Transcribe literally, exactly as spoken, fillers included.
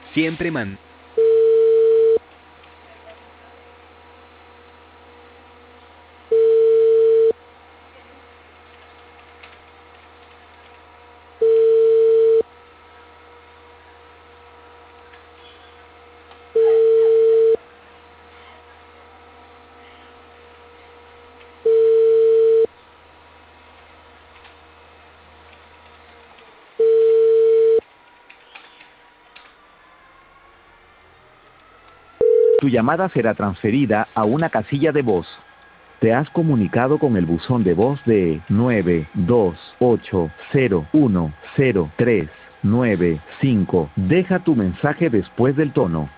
Siempre man. Tu llamada será transferida a una casilla de voz. Te has comunicado con el buzón de voz de nueve dos ocho cero uno cero tres nueve cinco. Deja tu mensaje después del tono.